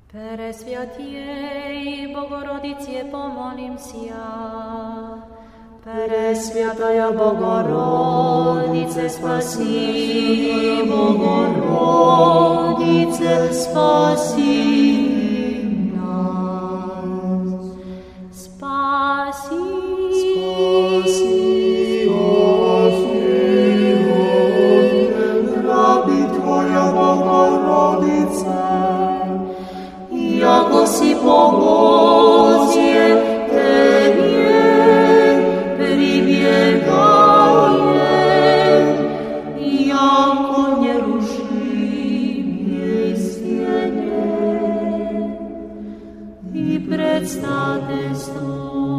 Presviatijej Bogorodice, pomolимся. Presviatая Bogorodice, spasi, Bogorodice, spasi nas. Spasi, rabi Tvoja Bogorodice, jako si pomozje Tebie pribiegaje, jako nerušimie stene i predstatenstvo.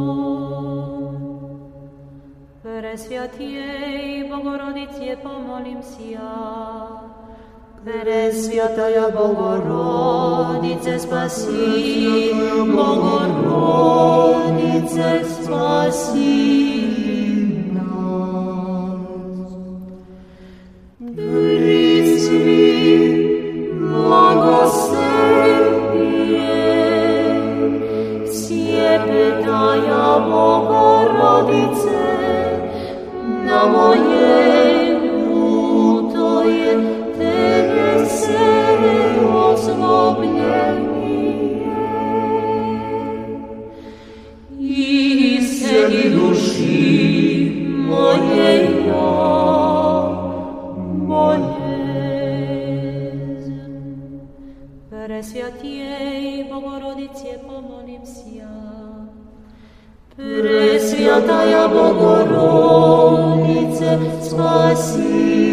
Presviatijej Bogorodice, pomolимся. Presviataya Bogorodice, spasi, Bogorodice, spasi nas. Prisvi, blagoslepie, siepetaya Bogorodice, na moje lutoje Tebe se ozlobljenie i sedi duši mojej bolezn. Presviatijej Bogorodice, pomolимся. Presviataya Bogorodice, spasi